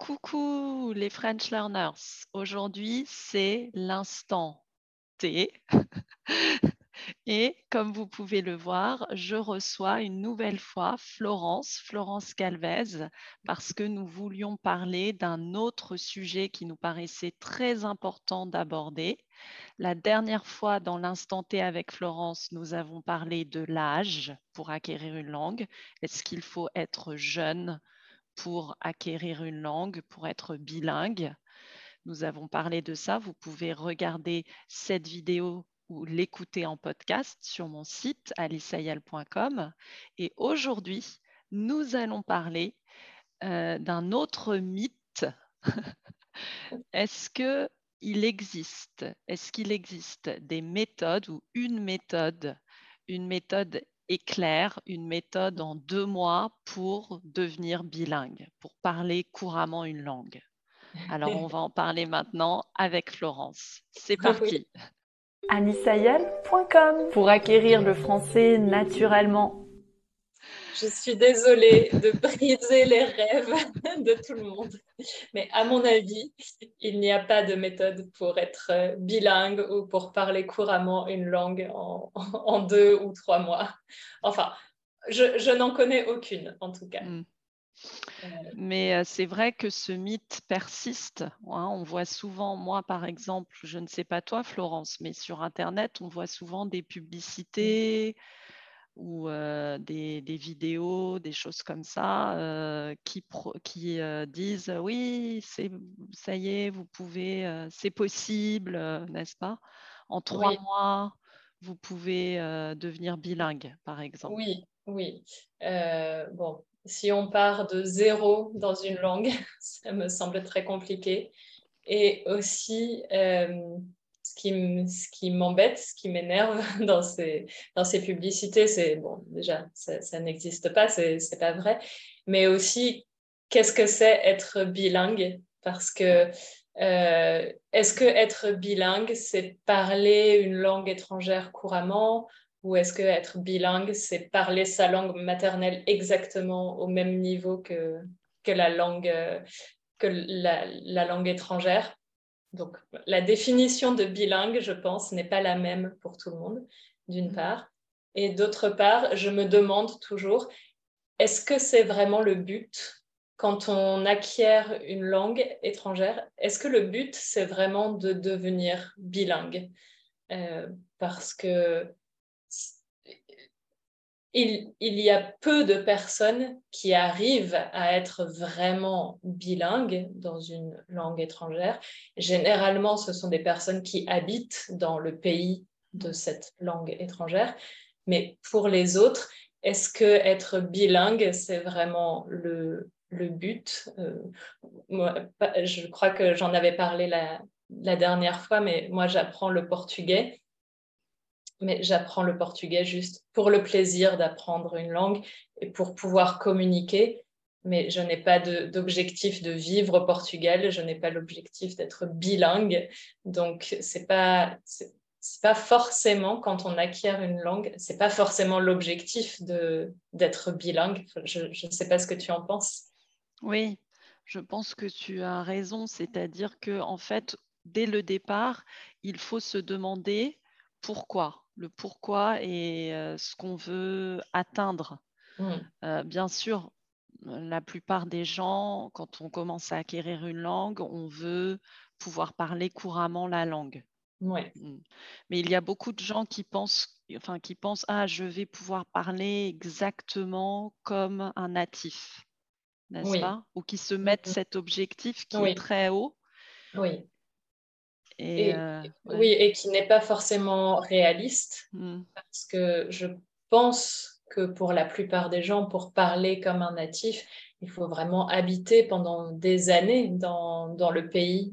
Coucou les French learners. Aujourd'hui, c'est l'instant T et comme vous pouvez le voir, je reçois une nouvelle fois Florence Calvez, parce que nous voulions parler d'un autre sujet qui nous paraissait très important d'aborder. La dernière fois, dans l'instant T avec Florence, nous avons parlé de l'âge pour acquérir une langue. Est-ce qu'il faut être jeune pour acquérir une langue, pour être bilingue? Nous avons parlé de ça. Vous pouvez regarder cette vidéo ou l'écouter en podcast sur mon site aliceyal.com. Et aujourd'hui, nous allons parler d'un autre mythe. Est-ce qu'il existe des méthodes ou une méthode éclair, une méthode en 2 mois pour devenir bilingue, pour parler couramment une langue? Alors, on va en parler maintenant avec Florence. C'est Oui. parti. anicayel.com pour acquérir le français naturellement. Je suis désolée de briser les rêves de tout le monde. Mais à mon avis, il n'y a pas de méthode pour être bilingue ou pour parler couramment une langue en 2 ou 3 mois. Enfin, je n'en connais aucune, en tout cas. Mm. Mais c'est vrai que ce mythe persiste, hein. On voit souvent, moi par exemple, je ne sais pas toi Florence, mais sur Internet, on voit souvent des publicités ou des vidéos, des choses comme ça, qui disent oui, ça y est, vous pouvez, c'est possible, n'est-ce pas? En 3 mois, vous pouvez devenir bilingue, par exemple. Oui, oui. Bon, si on part de zéro dans une langue, ça me semble très compliqué. Et aussi, ce qui m'embête, ce qui m'énerve dans ces publicités, c'est, bon, déjà, ça n'existe pas, c'est pas vrai. Mais aussi, qu'est-ce que c'est être bilingue? Parce que est-ce que être bilingue, c'est parler une langue étrangère couramment? Ou est-ce que être bilingue, c'est parler sa langue maternelle exactement au même niveau que la langue, la langue étrangère? Donc, la définition de bilingue, je pense, n'est pas la même pour tout le monde, d'une part. Et d'autre part, je me demande toujours, est-ce que c'est vraiment le but quand on acquiert une langue étrangère? Est-ce que le but, c'est vraiment de devenir bilingue? Parce que il y a peu de personnes qui arrivent à être vraiment bilingues dans une langue étrangère. Généralement, ce sont des personnes qui habitent dans le pays de cette langue étrangère. Mais pour les autres, est-ce que être bilingue, c'est vraiment le but? Moi, je crois que j'en avais parlé la dernière fois, mais moi, j'apprends le portugais. Mais j'apprends le portugais juste pour le plaisir d'apprendre une langue et pour pouvoir communiquer. Mais je n'ai pas d'objectif de vivre au Portugal, je n'ai pas l'objectif d'être bilingue. Donc, c'est pas forcément, quand on acquiert une langue, c'est pas forcément l'objectif d'être bilingue. Je ne sais pas ce que tu en penses. Oui, je pense que tu as raison, c'est-à-dire que en fait, dès le départ, il faut se demander pourquoi, le pourquoi et ce qu'on veut atteindre. Mm. Bien sûr, la plupart des gens, quand on commence à acquérir une langue, on veut pouvoir parler couramment la langue. Ouais. Mais il y a beaucoup de gens qui pensent, ah, je vais pouvoir parler exactement comme un natif, n'est-ce Oui. pas? Ou qui se mettent Mhm. cet objectif qui est Oui. très haut. Oui. Et Et, ouais. oui, et qui n'est pas forcément réaliste. Mm, Parce que je pense que pour la plupart des gens, pour parler comme un natif, il faut vraiment habiter pendant des années dans le pays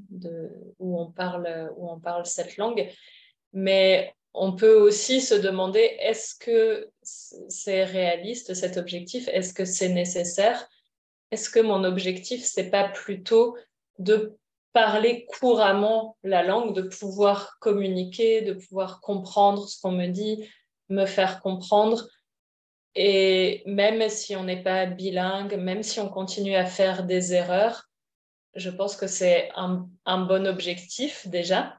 où on parle cette langue. Mais on peut aussi se demander, est-ce que c'est réaliste cet objectif? Est-ce que c'est nécessaire? Est-ce que mon objectif, c'est pas plutôt de parler couramment la langue, de pouvoir communiquer, de pouvoir comprendre ce qu'on me dit, me faire comprendre. Et même si on n'est pas bilingue, même si on continue à faire des erreurs, je pense que c'est un bon objectif déjà,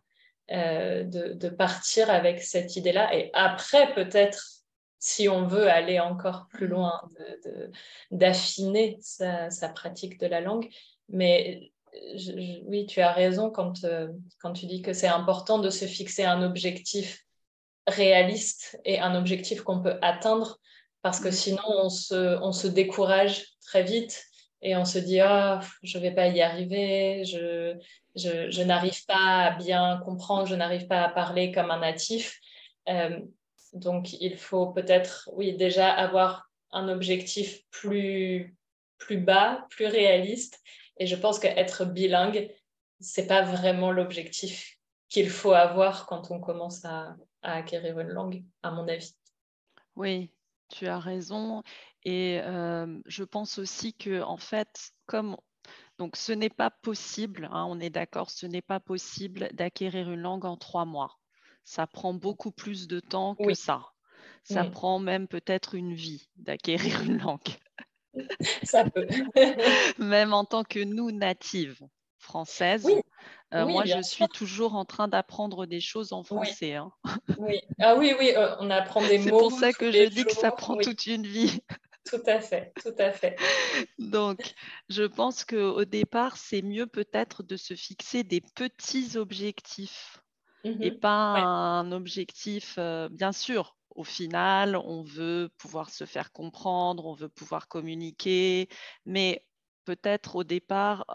de partir avec cette idée-là. Et après, peut-être, si on veut aller encore plus loin, d'affiner sa pratique de la langue. Mais oui, tu as raison quand tu dis que c'est important de se fixer un objectif réaliste et un objectif qu'on peut atteindre, parce que sinon on se décourage très vite et on se dit ah, je vais pas y arriver, je n'arrive pas à bien comprendre, je n'arrive pas à parler comme un natif. Euh, donc il faut peut-être, oui, déjà avoir un objectif plus bas, plus réaliste. Et je pense qu'être bilingue, c'est pas vraiment l'objectif qu'il faut avoir quand on commence à acquérir une langue, à mon avis. Oui, tu as raison. Et je pense aussi que, en fait, donc ce n'est pas possible, hein, on est d'accord, ce n'est pas possible d'acquérir une langue en 3 mois. Ça prend beaucoup plus de temps que Oui. ça. Ça prend même peut-être une vie d'acquérir une langue. Ça peut. Même en tant que nous, natives françaises, Oui, oui, moi, bien je sûr. suis toujours en train d'apprendre des choses en Oui, français, hein. oui. Ah oui, oui, on apprend des C'est mots pour ça tous que je les dis que ça jours. prend Oui, toute une vie. tout à fait, tout à fait. Donc, je pense qu'au départ, c'est mieux peut-être de se fixer des petits objectifs et Mhm. pas Ouais. un objectif, bien sûr. Au final, on veut pouvoir se faire comprendre, on veut pouvoir communiquer, mais peut-être au départ,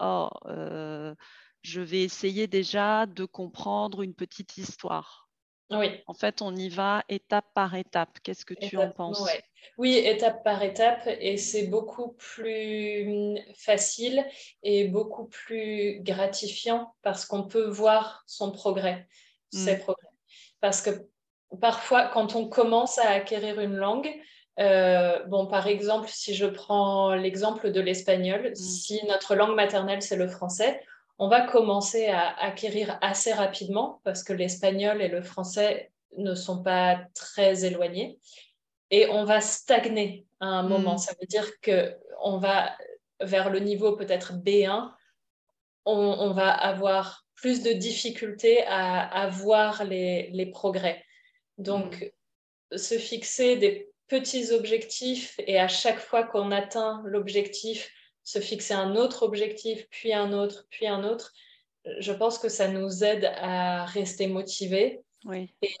je vais essayer déjà de comprendre une petite histoire. Oui. En fait, on y va étape par étape. Qu'est-ce que tu en penses? Ouais. Oui, étape par étape, et c'est beaucoup plus facile et beaucoup plus gratifiant parce qu'on peut voir son progrès, ses Mm, progrès. Parce que parfois, quand on commence à acquérir une langue, bon, par exemple, si je prends l'exemple de l'espagnol, mm, si notre langue maternelle, c'est le français, on va commencer à acquérir assez rapidement parce que l'espagnol et le français ne sont pas très éloignés et on va stagner à un moment. mm, Ça veut dire qu'on va vers le niveau peut-être B1, on va avoir plus de difficultés à voir les progrès. mm, Donc, se fixer des petits objectifs et à chaque fois qu'on atteint l'objectif, se fixer un autre objectif, puis un autre, puis un autre, je pense que ça nous aide à rester motivés oui. et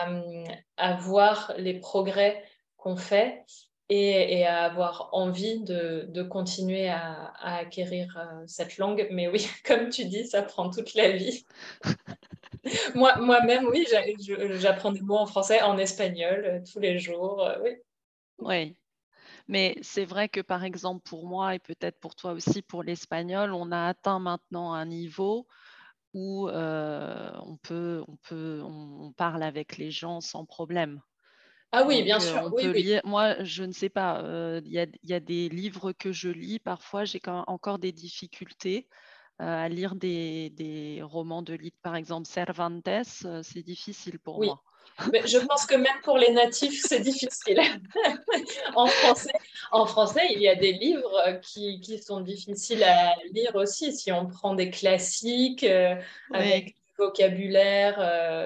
à voir les progrès qu'on fait et à avoir envie de continuer à acquérir cette langue. Mais oui, comme tu dis, ça prend toute la vie. Moi-même, oui, j'apprends des mots en français, en espagnol, tous les jours. Oui. Oui, mais c'est vrai que par exemple pour moi et peut-être pour toi aussi pour l'espagnol, on a atteint maintenant un niveau où on parle avec les gens sans problème. Ah oui, bien Donc sûr, on oui, peut oui. lire. Moi, je ne sais pas. Il y a des livres que je lis. Parfois, j'ai encore des difficultés à lire des romans de livres. Par exemple, Cervantes, c'est difficile pour Oui. moi. Mais je pense que même pour les natifs, c'est difficile. En français, en français, il y a des livres qui sont difficiles à lire aussi. Si on prend des classiques avec Oui, du vocabulaire,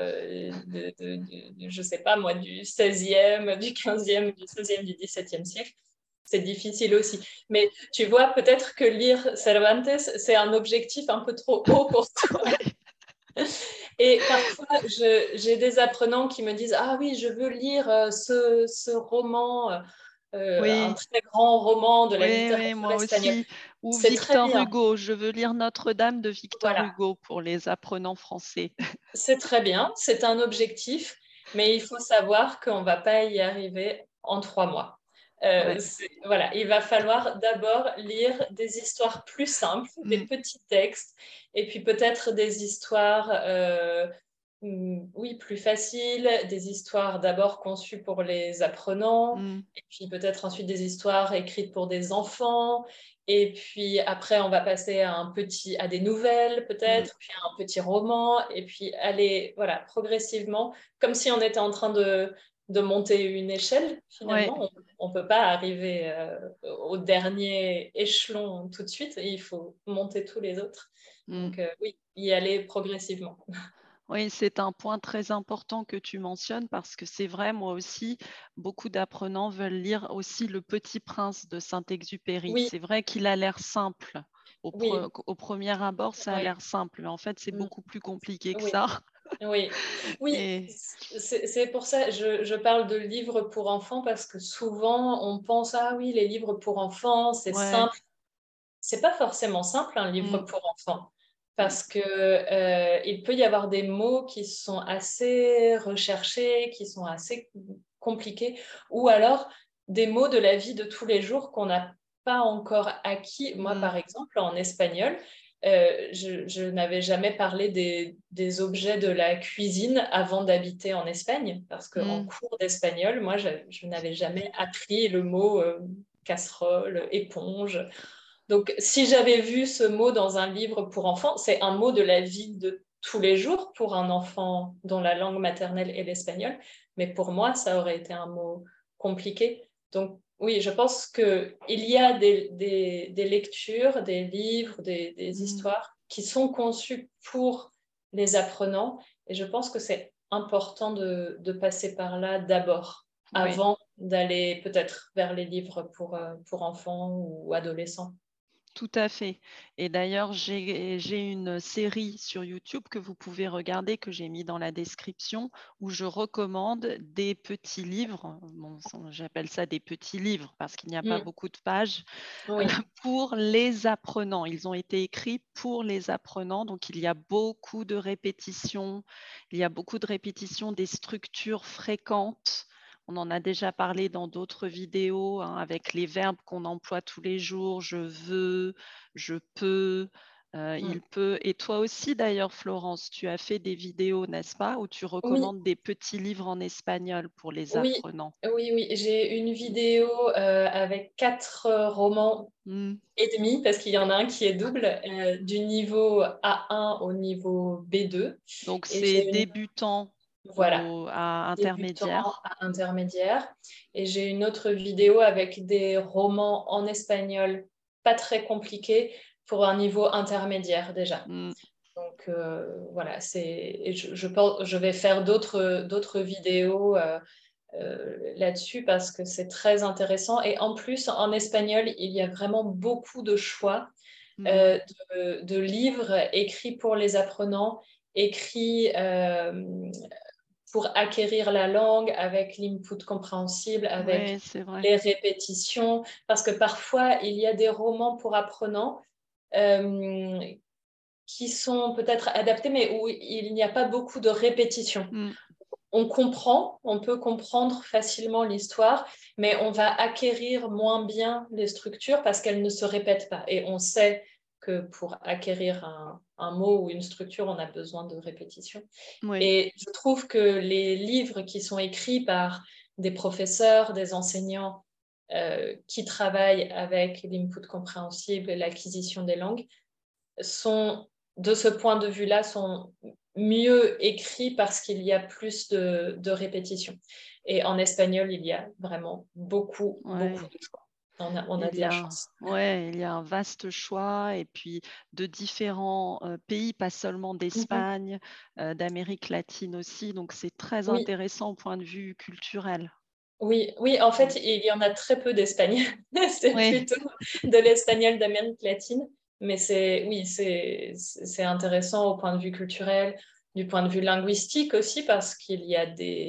je sais pas moi, du 16e, du 15e, du 16e, du 17e siècle, c'est difficile aussi. Mais tu vois, peut-être que lire Cervantes, c'est un objectif un peu trop haut pour toi. oui, Et parfois, j'ai des apprenants qui me disent ah oui, je veux lire ce roman, un oui. très grand roman de la Oui, oui, littérature moi espagnole. aussi. Ou C'est très Victor bien, Hugo. Je veux lire Notre-Dame de Victor voilà, Hugo pour les apprenants français. c'est très bien, c'est un objectif, mais il faut savoir qu'on ne va pas y arriver en 3 mois. Ouais. Voilà, il va falloir d'abord lire des histoires plus simples, des Mm, petits textes, et puis peut-être des histoires oui, plus faciles, des histoires d'abord conçues pour les apprenants, mm, et puis peut-être ensuite des histoires écrites pour des enfants, et puis après on va passer à des nouvelles mm. peut-être, puis à un petit roman, et puis aller voilà progressivement, comme si on était en train de monter une échelle, Ouais. finalement. On ne peut pas arriver au dernier échelon tout de suite, et il faut monter tous les autres. Mm. Donc oui, y aller progressivement. Oui, c'est un point très important que tu mentionnes parce que c'est vrai, moi aussi, beaucoup d'apprenants veulent lire aussi Le Petit Prince de Saint-Exupéry. Oui, C'est vrai qu'il a l'air simple. oui, Au premier abord, ça a oui, l'air simple, mais en fait, c'est mm, beaucoup plus compliqué que oui. ça. Oui, oui, Et c'est pour ça je parle de livres pour enfants parce que souvent on pense ah oui les livres pour enfants c'est ouais, simple. C'est pas forcément simple un livre mm, pour enfants mm, parce que il peut y avoir des mots qui sont assez recherchés, qui sont assez compliqués, ou alors des mots de la vie de tous les jours qu'on n'a pas encore acquis. Moi, mm, par exemple, en espagnol, je n'avais jamais parlé des objets de la cuisine avant d'habiter en Espagne, parce qu'en mm. cours d'espagnol, moi, je n'avais jamais appris le mot casserole, éponge. Donc, si j'avais vu ce mot dans un livre pour enfants, c'est un mot de la vie de tous les jours pour un enfant dont la langue maternelle est l'espagnol, mais pour moi, ça aurait été un mot compliqué. Donc, oui, je pense qu'il y a des lectures, des livres, des Mm. histoires qui sont conçues pour les apprenants, et je pense que c'est important de passer par là d'abord, Oui. avant d'aller peut-être vers les livres pour enfants ou adolescents. Tout à fait. Et d'ailleurs, j'ai une série sur YouTube que vous pouvez regarder, que j'ai mis dans la description, où je recommande des petits livres. Bon, j'appelle ça des petits livres parce qu'il n'y a pas Mm. beaucoup de pages Oui, pour les apprenants. Ils ont été écrits pour les apprenants, donc il y a beaucoup de répétitions. Il y a beaucoup de répétitions des structures fréquentes. On en a déjà parlé dans d'autres vidéos, hein, avec les verbes qu'on emploie tous les jours. Je veux, je peux, mm. il peut. Et toi aussi, d'ailleurs, Florence, tu as fait des vidéos, n'est-ce pas, où tu Oui, recommandes des petits livres en espagnol pour les oui, apprenants. oui, oui. J'ai une vidéo avec 4 romans Mm. et demi, parce qu'il y en a un qui est double, du niveau A1 au niveau B2. Donc, Et c'est j'ai une, débutant voilà, à débutant intermédiaire. à intermédiaire. Et j'ai une autre vidéo avec des romans en espagnol pas très compliqués pour un niveau intermédiaire déjà. Mm. Donc voilà, et je vais faire d'autres vidéos là-dessus parce que c'est très intéressant. Et en plus, en espagnol, il y a vraiment beaucoup de choix Mm. euh, de livres écrits pour les apprenants, écrits pour acquérir la langue avec l'input compréhensible, avec Oui, c'est vrai. les répétitions. Parce que parfois, il y a des romans pour apprenants. euh, qui sont peut-être adaptés, mais où il n'y a pas beaucoup de répétitions. Mm. On comprend, on peut comprendre facilement l'histoire, mais on va acquérir moins bien les structures parce qu'elles ne se répètent pas. Et on sait que pour acquérir un mot ou une structure, on a besoin de répétition. Oui. Et je trouve que les livres qui sont écrits par des professeurs, des enseignants qui travaillent avec l'input compréhensible et l'acquisition des langues, sont, de ce point de vue-là, sont mieux écrits parce qu'il y a plus de répétitions. Et en espagnol, il y a vraiment beaucoup, beaucoup Ouais. de choix. On a de la chance. Il y a un vaste choix et puis de différents pays, pas seulement Mhm. d'Espagne, d'Amérique latine aussi. Donc, c'est très Oui, intéressant au point de vue culturel. oui, oui, en Mm. fait, il y en a très peu d'espagnol. C'est Oui, plutôt de l'espagnol d'Amérique latine. Mais oui, c'est intéressant au point de vue culturel, du point de vue linguistique aussi, parce qu'il y a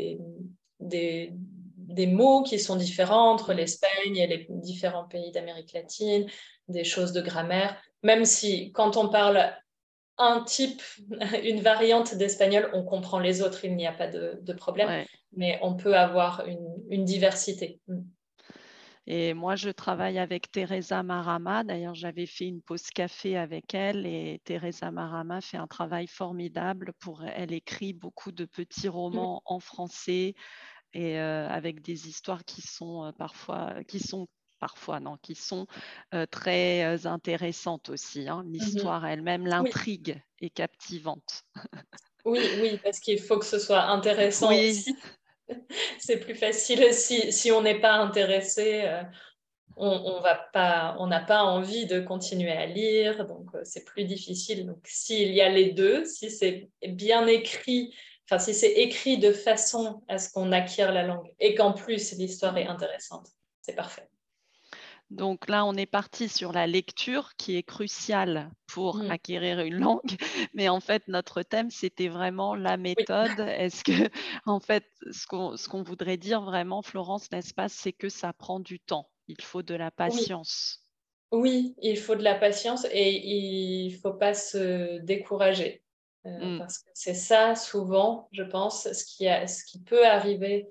des mots qui sont différents entre mm, l'Espagne et les différents pays d'Amérique latine, des choses de grammaire. Même si, quand on parle un type, une variante d'espagnol, on comprend les autres, il n'y a pas de problème, ouais. mais on peut avoir une diversité. Et moi, je travaille avec Teresa Marama. D'ailleurs, j'avais fait une pause café avec elle et Teresa Marama fait un travail formidable. Elle écrit beaucoup de petits romans en français et avec des histoires qui sont parfois, non, qui sont très intéressantes aussi, hein. Mhm. L'histoire elle-même, Oui, l'intrigue est captivante. oui, oui, parce qu'il faut que ce soit intéressant Oui, aussi. C'est plus facile si on n'est pas intéressé. On n'a pas envie de continuer à lire, donc c'est plus difficile. Donc s'il y a les deux, si c'est bien écrit, enfin si c'est écrit de façon à ce qu'on acquiert la langue et qu'en plus l'histoire est intéressante, c'est parfait. Donc là, on est parti sur la lecture qui est cruciale pour acquérir une langue. Mais en fait, notre thème, c'était vraiment la Oui. méthode. Est-ce que, en fait, ce qu'on voudrait dire vraiment, Florence, n'est-ce pas, c'est que ça prend du temps. Il faut de la Oui. patience. Oui, il faut de la patience et il faut pas se décourager. Parce que c'est ça, souvent, je pense, ce qui peut arriver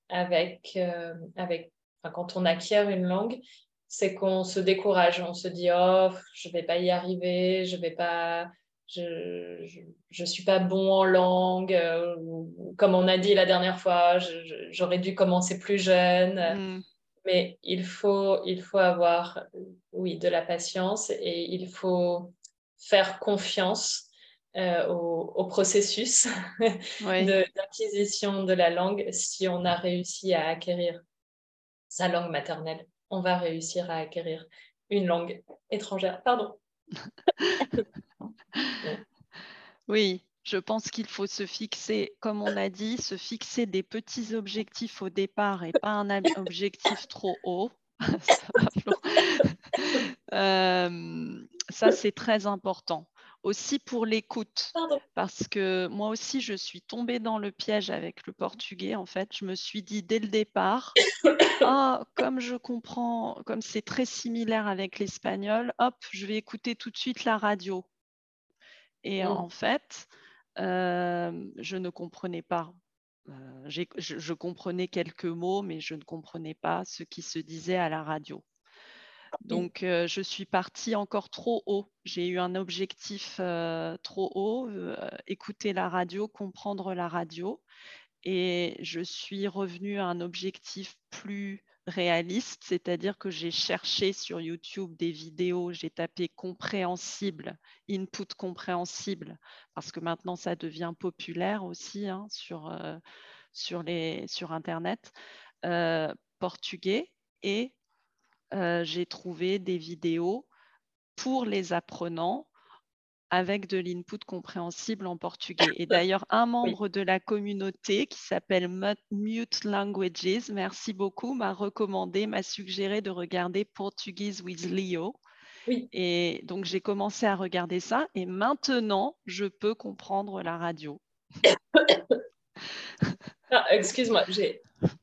enfin, quand on acquiert une langue, c'est qu'on se décourage. On se dit, oh, je vais pas y arriver, je suis pas bon en langue. Ou comme on a dit la dernière fois, j'aurais dû commencer plus jeune. Mm. Mais il faut avoir, oui, de la patience et il faut faire confiance au processus Oui. d'acquisition de la langue. Si on a réussi à acquérir sa langue maternelle, on va réussir à acquérir une langue étrangère. Pardon. Oui, je pense qu'il faut se fixer, comme on a dit, se fixer des petits objectifs au départ et pas un objectif trop haut. Ça va, Flo. Ça, c'est très important. Aussi pour l'écoute, Pardon. parce que moi aussi, je suis tombée dans le piège avec le portugais. En fait, je me suis dit dès le départ, ah, comme je comprends, comme c'est très similaire avec l'espagnol, hop, je vais écouter tout de suite la radio. Et en fait, je ne comprenais pas. Je comprenais quelques mots, mais je ne comprenais pas ce qui se disait à la radio. Donc, je suis partie encore trop haut. J'ai eu un objectif trop haut, écouter la radio, comprendre la radio. Et je suis revenue à un objectif plus réaliste, c'est-à-dire que j'ai cherché sur YouTube des vidéos, j'ai tapé compréhensible, input compréhensible, parce que maintenant ça devient populaire aussi hein, sur Internet, portugais, et j'ai trouvé des vidéos pour les apprenants avec de l'input compréhensible en portugais. Et d'ailleurs, un Oui. membre de la communauté qui s'appelle Mute Languages, merci beaucoup, m'a suggéré de regarder Portuguese with Leo. Oui. Et donc, j'ai commencé à regarder ça et maintenant, je peux comprendre la radio. Ah, excuse-moi, j'ai...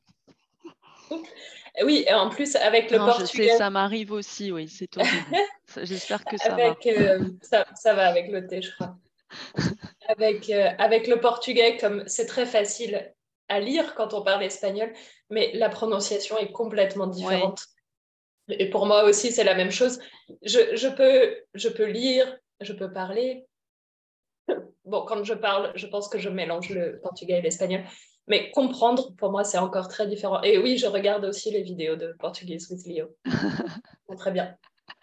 Oui, et en plus, avec le Non, je sais, portugais, ça m'arrive aussi, oui, c'est horrible. J'espère que ça va. ça va avec le thé, je crois. Avec le portugais, comme c'est très facile à lire quand on parle espagnol, mais la prononciation est complètement Oui, différente. Et pour moi aussi, c'est la même chose. Je peux lire, je peux parler. Bon, quand je parle, je pense que je mélange le portugais et l'espagnol. Mais comprendre, pour moi, c'est encore très différent. Et oui, je regarde aussi les vidéos de Portuguese with Leo. Très bien.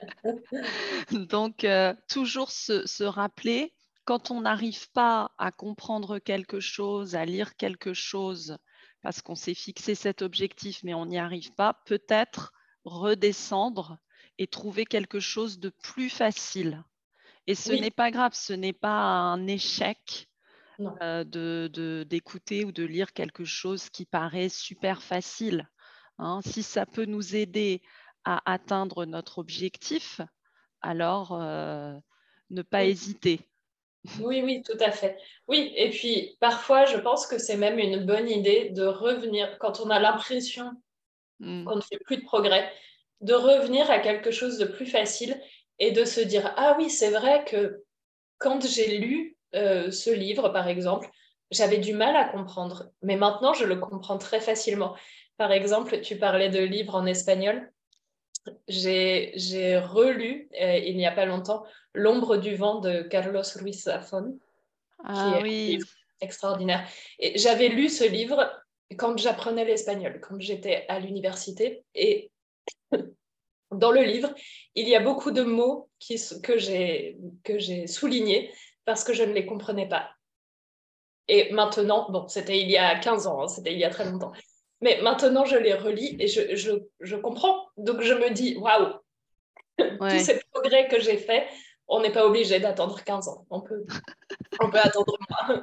donc toujours se rappeler, quand on n'arrive pas à comprendre quelque chose, à lire quelque chose, parce qu'on s'est fixé cet objectif, mais on n'y arrive pas, peut-être redescendre et trouver quelque chose de plus facile. Et ce Oui, n'est pas grave, ce n'est pas un échec non. d'écouter ou de lire quelque chose qui paraît super facile. Hein. Si ça peut nous aider à atteindre notre objectif, alors ne pas Oui. hésiter. Oui, oui, tout à fait. Oui, et puis parfois, je pense que c'est même une bonne idée de revenir, quand on a l'impression Mm. qu'on ne fait plus de progrès, de revenir à quelque chose de plus facile et de se dire, ah oui, c'est vrai que quand j'ai lu ce livre, par exemple, j'avais du mal à comprendre, mais maintenant, je le comprends très facilement. Par exemple, tu parlais de livres en espagnol. J'ai relu, il n'y a pas longtemps, L'ombre du vent de Carlos Ruiz Zafón, qui Ah est un oui, livre extraordinaire. Et j'avais lu ce livre quand j'apprenais l'espagnol, quand j'étais à l'université. Et dans le livre, il y a beaucoup de mots que j'ai soulignés parce que je ne les comprenais pas. Et maintenant, bon, c'était il y a 15 ans, hein, c'était il y a très longtemps. Mais maintenant, je les relis et je comprends. Donc, je me dis, waouh, tous Ouais. ces progrès que j'ai faits, on n'est pas obligé d'attendre 15 ans. On peut attendre moins.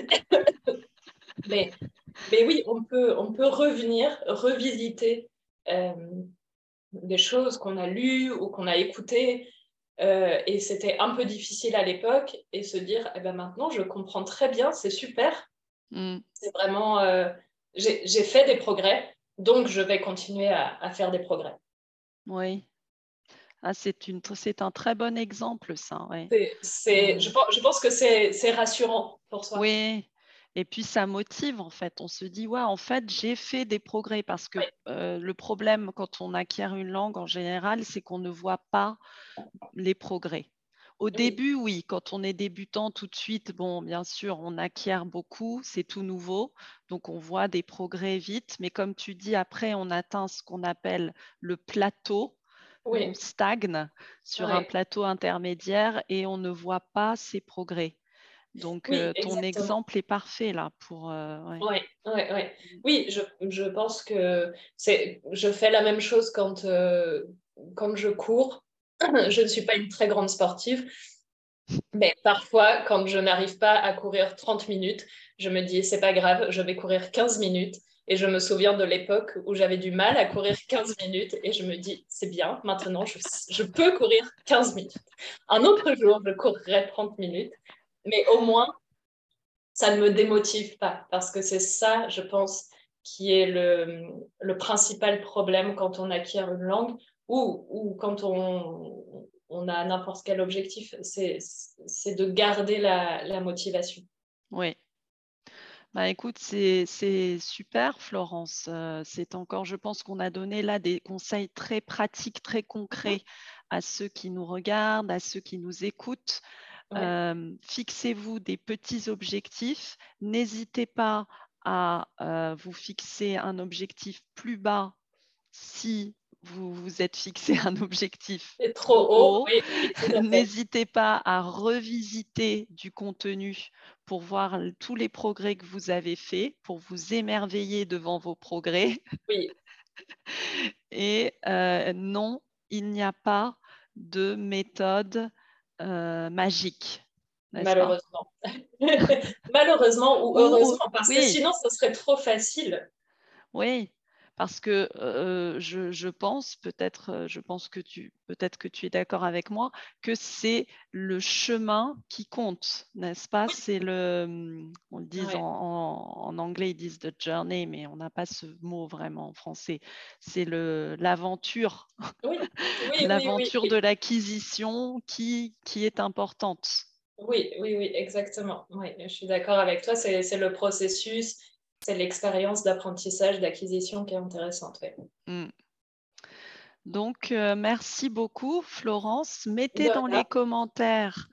Mais, mais oui, on peut revenir, revisiter euh, des choses qu'on a lues ou qu'on a écoutées. Et c'était un peu difficile à l'époque. Et se dire, eh ben maintenant, je comprends très bien, c'est super. Mm. C'est vraiment, j'ai fait des progrès, donc je vais continuer à faire des progrès. Oui. Ah, c'est un très bon exemple, ça. Ouais. Je pense que c'est rassurant pour soi. Oui. Et puis ça motive en fait. On se dit, ouais, en fait, j'ai fait des progrès parce que Oui, le problème quand on acquiert une langue en général, c'est qu'on ne voit pas les progrès. Au oui, début, oui, quand on est débutant tout de suite, bon, bien sûr, on acquiert beaucoup, c'est tout nouveau, donc on voit des progrès vite, mais comme tu dis, après, on atteint ce qu'on appelle le plateau, on oui, stagne sur un oui, plateau intermédiaire et on ne voit pas ces progrès. Donc, oui, ton exactement. exemple est parfait là pour. Ouais. Oui, oui, oui. Oui, je pense que je fais la même chose quand je cours. Je ne suis pas une très grande sportive, mais parfois, quand je n'arrive pas à courir 30 minutes, je me dis, c'est pas grave, je vais courir 15 minutes. Et je me souviens de l'époque où j'avais du mal à courir 15 minutes et je me dis, c'est bien, maintenant je peux courir 15 minutes. Un autre jour, je courrai 30 minutes, mais au moins, ça ne me démotive pas parce que c'est ça, je pense, qui est le principal problème quand on acquiert une langue ou quand on a n'importe quel objectif, c'est de garder la motivation. Oui. Bah, écoute, c'est super, Florence. C'est encore, je pense qu'on a donné là des conseils très pratiques, très concrets à ceux qui nous regardent, à ceux qui nous écoutent. Ouais. Fixez-vous des petits objectifs. N'hésitez pas à vous fixer un objectif plus bas si vous vous êtes fixé un objectif C'est trop trop haut, haut. oui, oui, tout à fait. N'hésitez pas à revisiter du contenu pour voir tous les progrès que vous avez faits, pour vous émerveiller devant vos progrès. Oui, Et non, il n'y a pas de méthode magique, n'est-ce pas? malheureusement. Malheureusement ou heureusement, parce que Oui, sinon, ce serait trop facile. oui, parce que je pense, je pense que peut-être que tu es d'accord avec moi, que c'est le chemin qui compte, n'est-ce pas? Oui, C'est le, on le dit ouais. en anglais, ils disent the journey, mais on n'a pas ce mot vraiment en français. C'est l'aventure, Oui, oui, oui, oui, l'aventure de oui. l'acquisition qui est importante. Oui, oui, oui, exactement. Oui, je suis d'accord avec toi. C'est le processus, c'est l'expérience d'apprentissage, d'acquisition qui est intéressante. Oui. Mm. Donc, merci beaucoup, Florence. Mettez De dans rien. les commentaires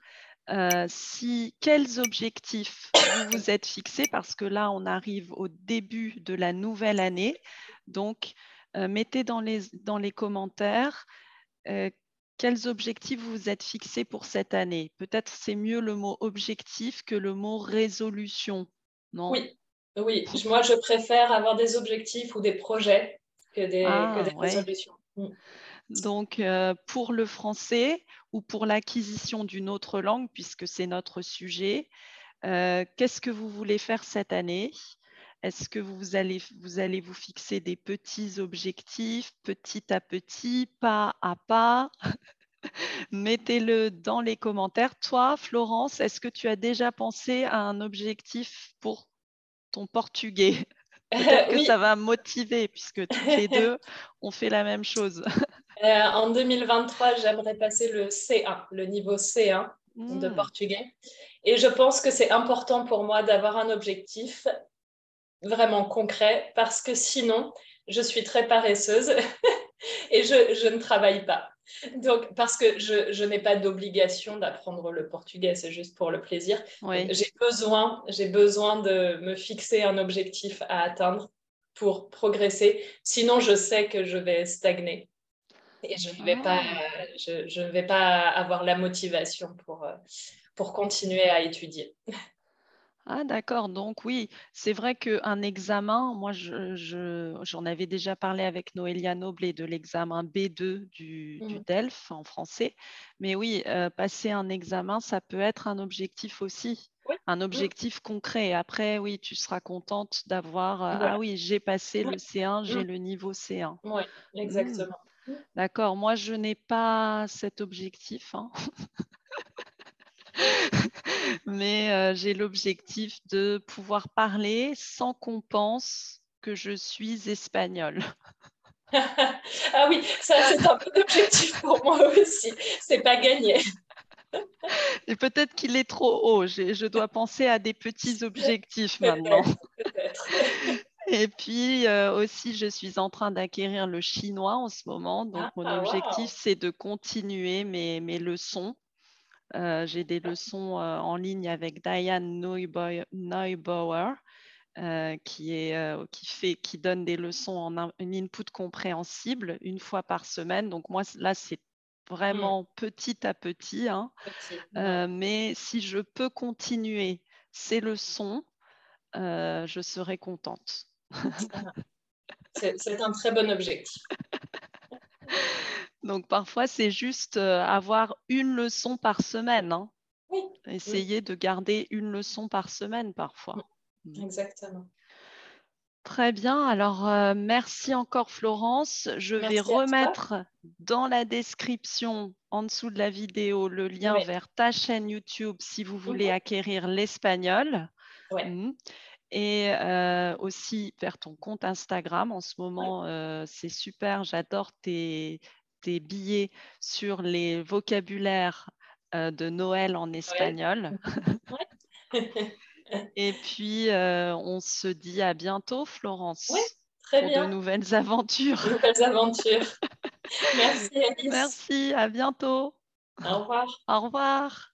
quels objectifs vous vous êtes fixés, parce que là, on arrive au début de la nouvelle année. Donc, mettez dans les commentaires euh, quels objectifs vous vous êtes fixés pour cette année. Peut-être c'est mieux le mot objectif que le mot résolution, non? Oui, oui. Moi, je préfère avoir des objectifs ou des projets que Ah, des ouais. résolutions. Mm. Donc, pour le français ou pour l'acquisition d'une autre langue, puisque c'est notre sujet, qu'est-ce que vous voulez faire cette année? Est-ce que vous allez vous fixer des petits objectifs, petit à petit, pas à pas? Mettez-le dans les commentaires. Toi, Florence, est-ce que tu as déjà pensé à un objectif pour ton portugais? Peut-être que Oui. ça va motiver, puisque toutes les deux ont fait la même chose. En 2023, j'aimerais passer le C1, le niveau C1 de Hmm, portugais. Et je pense que c'est important pour moi d'avoir un objectif vraiment concret parce que sinon, je suis très paresseuse et je ne travaille pas. Donc, parce que je n'ai pas d'obligation d'apprendre le portugais, c'est juste pour le plaisir. Donc, oui. j'ai besoin de me fixer un objectif à atteindre pour progresser. Sinon, je sais que je vais stagner et Ah. je ne vais pas avoir la motivation pour continuer à étudier. Ah d'accord, donc oui, c'est vrai qu'un examen, moi j'en avais déjà parlé avec Noélia Noblé de l'examen B2 du Mhm. DELF en français, mais oui, passer un examen, ça peut être un objectif aussi, Oui. un Mm. objectif concret. Après, oui, tu seras contente d'avoir, ah Voilà. oui, j'ai passé Oui. le C1, Mm. j'ai le niveau C1. Oui, Hmm, exactement. Mm. d'accord, moi je n'ai pas cet objectif, hein. Mais j'ai l'objectif de pouvoir parler sans qu'on pense que je suis espagnole. Ah oui, ça c'est un bon objectif pour moi aussi. C'est pas gagné. Et peut-être qu'il est trop haut. Je dois penser à des petits objectifs maintenant. Peut-être, peut-être. Et puis aussi, je suis en train d'acquérir le chinois en ce moment. Donc, mon Ah, objectif, waouh. c'est de continuer mes leçons. J'ai des leçons en ligne avec Diane Neubauer. Qui donne des leçons en une input compréhensible une fois par semaine. Donc moi, là, c'est Mm. vraiment petit à petit, hein. Petit. Ouais. Mais si je peux continuer ces leçons, je serai contente. Ah, c'est un très bon objectif. Donc parfois, c'est juste avoir une leçon par semaine, hein. Oui, oui, Essayer de garder une leçon par semaine parfois. Mm. exactement. Très bien. Alors, merci encore Florence. Je vais Merci à toi. remettre dans la description en dessous de la vidéo le lien Oui. vers ta chaîne YouTube si vous voulez Mhm. acquérir l'espagnol. Ouais. Mhm. Et aussi vers ton compte Instagram. En ce Ouais. moment, c'est super. J'adore tes billets sur les vocabulaires de Noël en Ouais. espagnol. Ouais. Et puis, on se dit à bientôt, Ouais, Florence, très pour de bien. nouvelles aventures. Nouvelles aventures. Merci Alice. Merci, à bientôt. Au revoir. Au revoir.